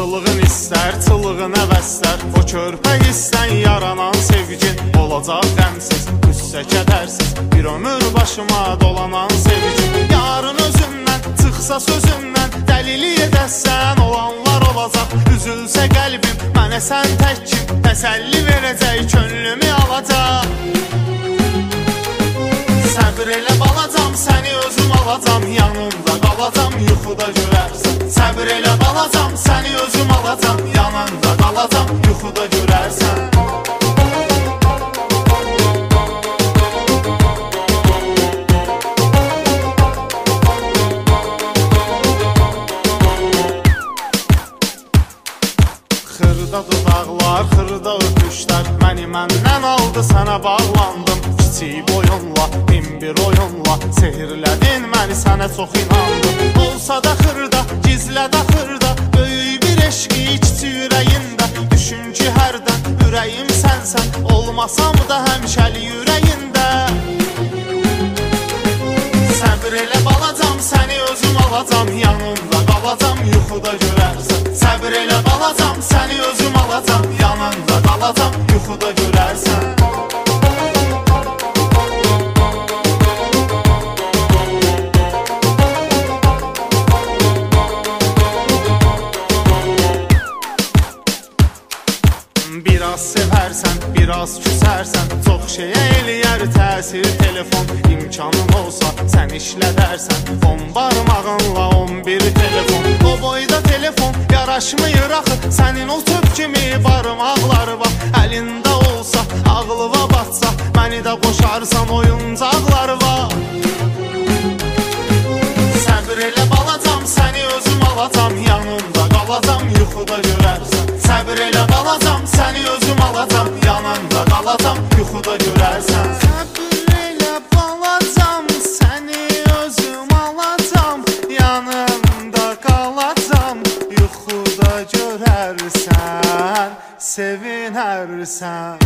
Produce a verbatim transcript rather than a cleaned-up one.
Yaxşılığın istər, çılığın əvəzlər. O körpə hissən yaranan sevgin olacaq qəmsiz, qüssə kədərsiz. Bir ömür başıma dolanan sevgin. Yarın özümdən, çıxsa sözümdən, dəlili edəsən olanlar olacaq. Üzülsə qəlbim, mənə sən təkkim, təsəlli verəcək, könlümü alacaq. Səbr elə balacam, səni özüm alacam, yanımda qalacam, yuxuda görərsən. Səbr elə balacam, səni özüm alacam, yanımda qalacam, yuxuda görərsən. Xırda dudaqlar, xırda öpüşlər məni məndən aldı, sənə bağlandım. Kiçik boyunla, min bir oyunla sehirlədin məni, sənə çox inandım. Olsa da xırda, gizlədə xırda, böyük bir eşqi kiçik ürəyində. Düşün ki hərdən ürəyim sənsən, olmasam da həmişəli ürəyində. Səbr elə balacam, səni özüm alacam, yanımda qalacam, yuxuda görərsən. Səbr elə balacam, səni özüm alacam, yanımda qalacam, yuxuda görərsən. Biraz sevərsən, biraz küsərsən, çox şeyə eləyər təsir telefon. İmkanın olsa sən işlədərsən, on barmağınla on bir telefon. O boyda telefon yaraşmıyır axı, sənin o töp kimi barmaqları var. Əlində olsa, ağlıva batsa, məni də qoşarsan oyuncaqları var. Səbr elə balacam, səni özüm alacam, yanımda qalacam, yuxuda görərsən. Səbr elə balacam, səni özüm alacam, yanımda qalacam, yuxuda görərsən. Səbr elə balacam, səni özüm alacam, yanımda qalacam, yuxuda görərsən, sevinərsən.